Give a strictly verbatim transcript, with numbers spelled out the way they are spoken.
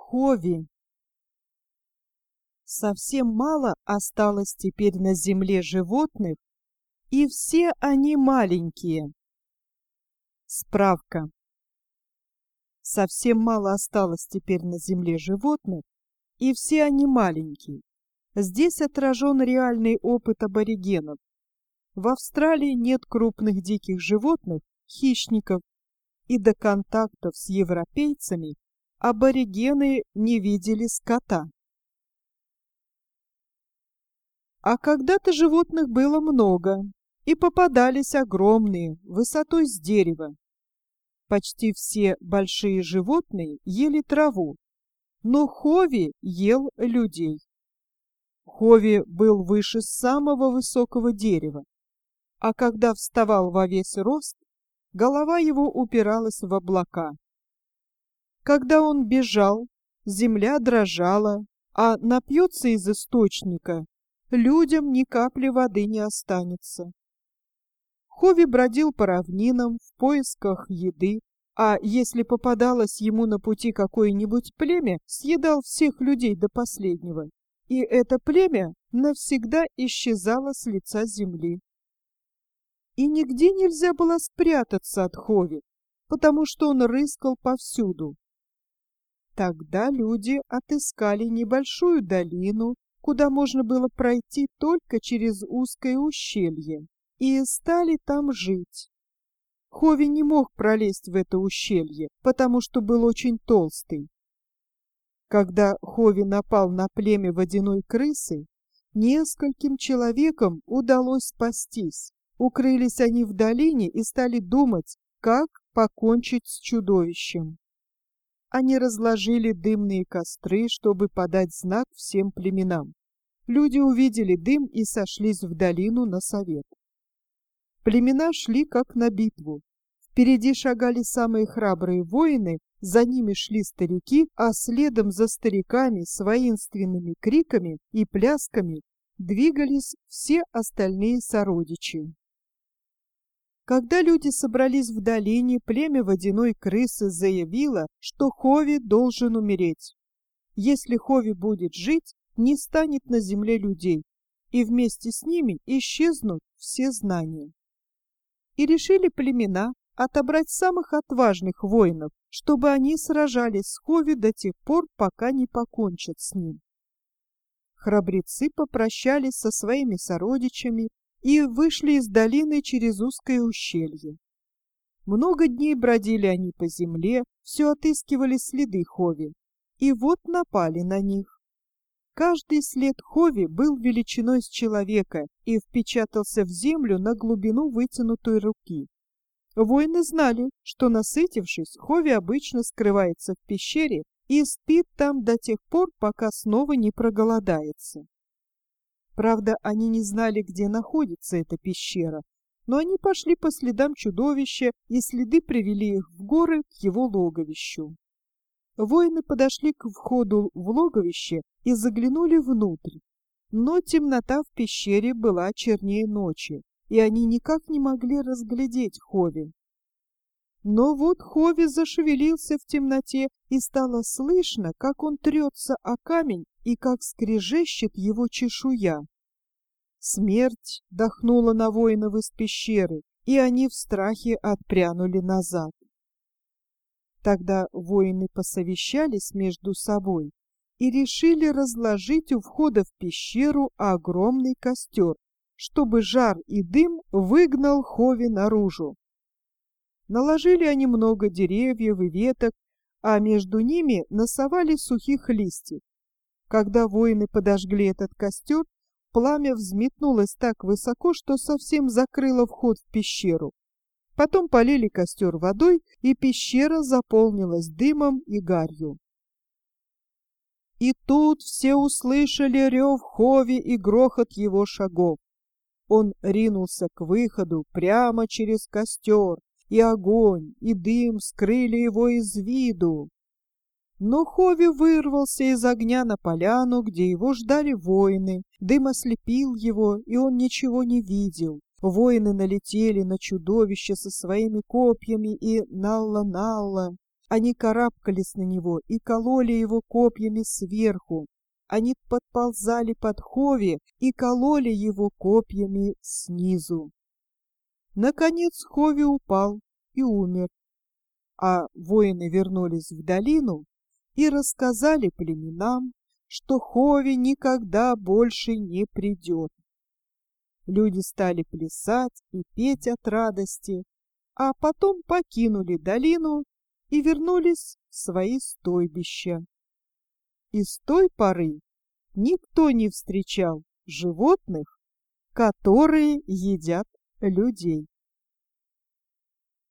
Хови. Совсем мало осталось теперь на земле животных, и все они маленькие. Справка. Совсем мало осталось теперь на земле животных, и все они маленькие. Здесь отражен реальный опыт аборигенов. В Австралии нет крупных диких животных, хищников, и до контактов с европейцами аборигены не видели скота. А когда-то животных было много, и попадались огромные, высотой с дерева. Почти все большие животные ели траву, но Хови ел людей. Хови был выше самого высокого дерева, а когда вставал во весь рост, голова его упиралась в облака. Когда он бежал, земля дрожала, а напьется из источника, людям ни капли воды не останется. Хови бродил по равнинам в поисках еды, а если попадалось ему на пути какое-нибудь племя, съедал всех людей до последнего, и это племя навсегда исчезало с лица земли. И нигде нельзя было спрятаться от Хови, потому что он рыскал повсюду. Тогда люди отыскали небольшую долину, куда можно было пройти только через узкое ущелье, и стали там жить. Хови не мог пролезть в это ущелье, потому что был очень толстый. Когда Хови напал на племя водяной крысы, нескольким человекам удалось спастись. Укрылись они в долине и стали думать, как покончить с чудовищем. Они разложили дымные костры, чтобы подать знак всем племенам. Люди увидели дым и сошлись в долину на совет. Племена шли как на битву. Впереди шагали самые храбрые воины, за ними шли старики, а следом за стариками с воинственными криками и плясками двигались все остальные сородичи. Когда люди собрались в долине, племя водяной крысы заявило, что Хови должен умереть. Если Хови будет жить, не станет на земле людей, и вместе с ними исчезнут все знания. И решили племена отобрать самых отважных воинов, чтобы они сражались с Хови до тех пор, пока не покончат с ним. Храбрецы попрощались со своими сородичами и вышли из долины через узкое ущелье. Много дней бродили они по земле, все отыскивали следы Хови, и вот напали на них. Каждый след Хови был величиной с человека и впечатался в землю на глубину вытянутой руки. Воины знали, что, насытившись, Хови обычно скрывается в пещере и спит там до тех пор, пока снова не проголодается. Правда, они не знали, где находится эта пещера, но они пошли по следам чудовища, и следы привели их в горы к его логовищу. Воины подошли к входу в логовище и заглянули внутрь, но темнота в пещере была чернее ночи, и они никак не могли разглядеть Хови. Но вот Хови зашевелился в темноте, и стало слышно, как он трется о камень и как скрежещет его чешуя. Смерть дохнула на воинов из пещеры, и они в страхе отпрянули назад. Тогда воины посовещались между собой и решили разложить у входа в пещеру огромный костер, чтобы жар и дым выгнал Хови наружу. Наложили они много деревьев и веток, а между ними насовали сухих листьев. Когда воины подожгли этот костер, пламя взметнулось так высоко, что совсем закрыло вход в пещеру. Потом полили костер водой, и пещера заполнилась дымом и гарью. И тут все услышали рев Хови и грохот его шагов. Он ринулся к выходу прямо через костер, и огонь, и дым скрыли его из виду. Но Хови вырвался из огня на поляну, где его ждали воины. Дым ослепил его, и он ничего не видел. Воины налетели на чудовище со своими копьями и налла-налла. Они карабкались на него и кололи его копьями сверху. Они подползали под Хови и кололи его копьями снизу. Наконец Хови упал и умер, а воины вернулись в долину и рассказали племенам, что Хови никогда больше не придет. Люди стали плясать и петь от радости, а потом покинули долину и вернулись в свои стойбища. И с той поры никто не встречал животных, которые едят людей.